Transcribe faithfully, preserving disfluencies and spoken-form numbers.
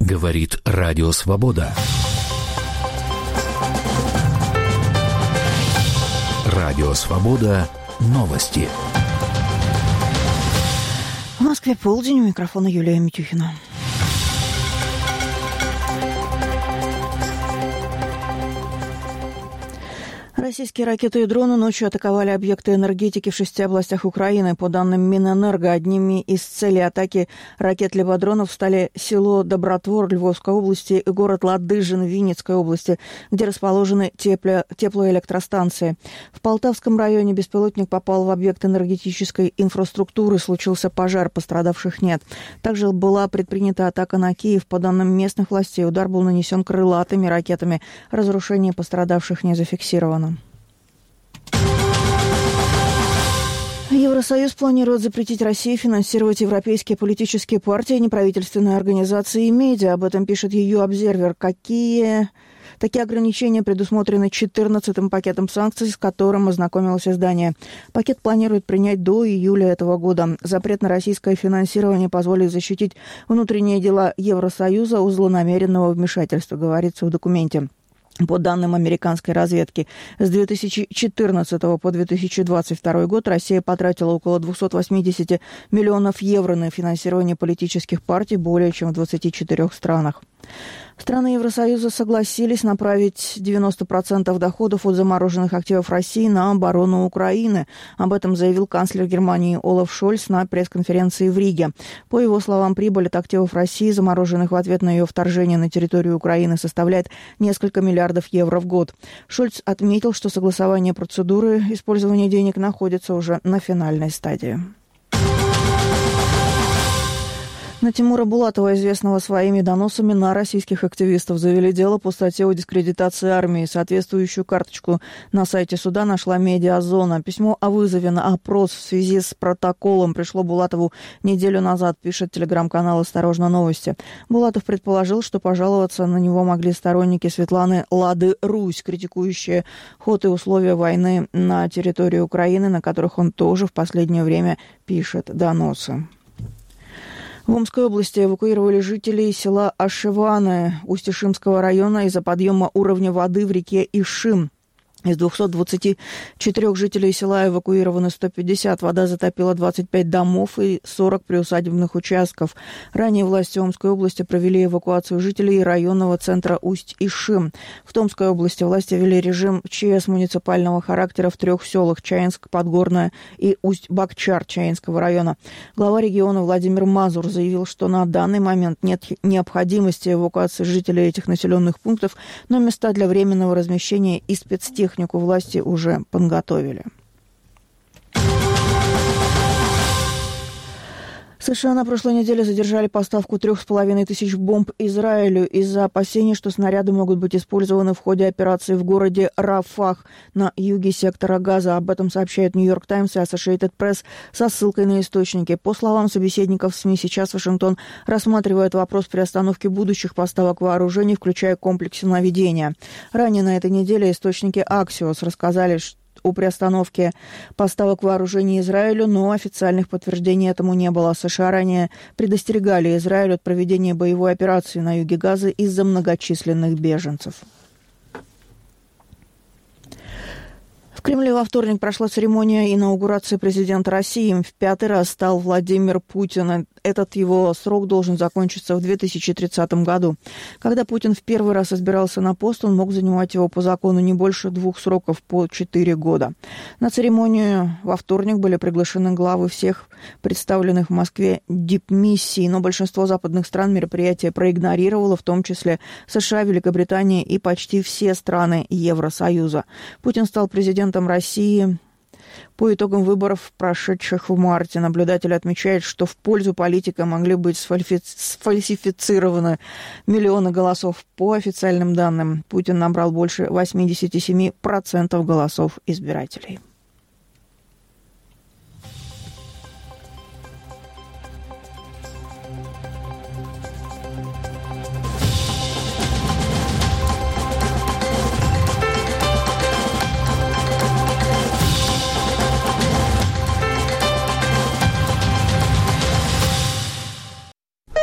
Говорит Радио Свобода. Радио Свобода. Новости. В Москве полдень. У микрофона Юлия Митюхина. Российские ракеты и дроны ночью атаковали объекты энергетики в шести областях Украины. По данным Минэнерго, одними из целей атаки ракет-либо-дронов стали село Добротвор Львовской области и город Ладыжин Винницкой области, где расположены тепло- теплоэлектростанции. В Полтавском районе беспилотник попал в объект энергетической инфраструктуры. Случился пожар, пострадавших нет. Также была предпринята атака на Киев. По данным местных властей, удар был нанесен крылатыми ракетами. Разрушение пострадавших не зафиксировано. Евросоюз планирует запретить России финансировать европейские политические партии, неправительственные организации и медиа. Об этом пишет и ю Обзервер. Какие такие ограничения предусмотрены четырнадцатым пакетом санкций, с которым ознакомилось издание. Пакет планируют принять до июля этого года. Запрет на российское финансирование позволит защитить внутренние дела Евросоюза от злонамеренного вмешательства, говорится в документе. По данным американской разведки, с две тысячи четырнадцатого по две тысячи двадцать второй год Россия потратила около двести восемьдесят миллионов евро на финансирование политических партий более чем в двадцати четырёх странах. Страны Евросоюза согласились направить девяносто процентов доходов от замороженных активов России на оборону Украины. Об этом заявил канцлер Германии Олаф Шольц на пресс-конференции в Риге. По его словам, прибыль от активов России, замороженных в ответ на ее вторжение на территорию Украины, составляет несколько миллиардов евро в год. Шольц отметил, что согласование процедуры использования денег находится уже на финальной стадии. На Тимура Булатова, известного своими доносами на российских активистов, завели дело по статье о дискредитации армии. Соответствующую карточку на сайте суда нашла «Медиазона». Письмо о вызове на опрос в связи с протоколом пришло Булатову неделю назад, пишет телеграм-канал «Осторожно, новости». Булатов предположил, что пожаловаться на него могли сторонники Светланы Лады Русь, критикующие ход и условия войны на территории Украины, на которых он тоже в последнее время пишет доносы. В Омской области эвакуировали жителей села Ашеваны Усть-Ишимского района из-за подъема уровня воды в реке Ишим. Из двухсот двадцати четырёх жителей села эвакуированы сто пятьдесят. Вода затопила двадцать пять домов и сорок приусадебных участков. Ранее власти Омской области провели эвакуацию жителей районного центра Усть-Ишим. В Томской области власти ввели режим ЧС муниципального характера в трех селах: Чаинск, Подгорное и Усть-Бакчар Чаинского района. Глава региона Владимир Мазур заявил, что на данный момент нет необходимости эвакуации жителей этих населенных пунктов, но места для временного размещения и спецтехнику власти уже подготовили. США на прошлой неделе задержали поставку трех с половиной тысяч бомб Израилю из-за опасений, что снаряды могут быть использованы в ходе операции в городе Рафах на юге сектора Газа. Об этом сообщает Нью-Йорк Таймс и Associated Press со ссылкой на источники. По словам собеседников СМИ, сейчас Вашингтон рассматривает вопрос приостановки будущих поставок вооружений, включая комплексы наведения. Ранее на этой неделе источники Axios рассказали, что о приостановке поставок вооружений Израилю, но официальных подтверждений этому не было. США ранее предостерегали Израиль от проведения боевой операции на юге Газы из-за многочисленных беженцев. В Кремле во вторник прошла церемония инаугурации президента России. В пятый раз стал Владимир Путин. Этот его срок должен закончиться в две тысячи тридцатом году. Когда Путин в первый раз избирался на пост, он мог занимать его по закону не больше двух сроков по четыре года. На церемонию во вторник были приглашены главы всех представленных в Москве дипмиссий, но большинство западных стран мероприятие проигнорировало, в том числе США, Великобритания и почти все страны Евросоюза. Путин стал президентом России по итогам выборов, прошедших в марте. Наблюдатели отмечают, что в пользу политика могли быть сфальсифицированы миллионы голосов. По официальным данным, Путин набрал больше восемьдесят семь процентов голосов избирателей.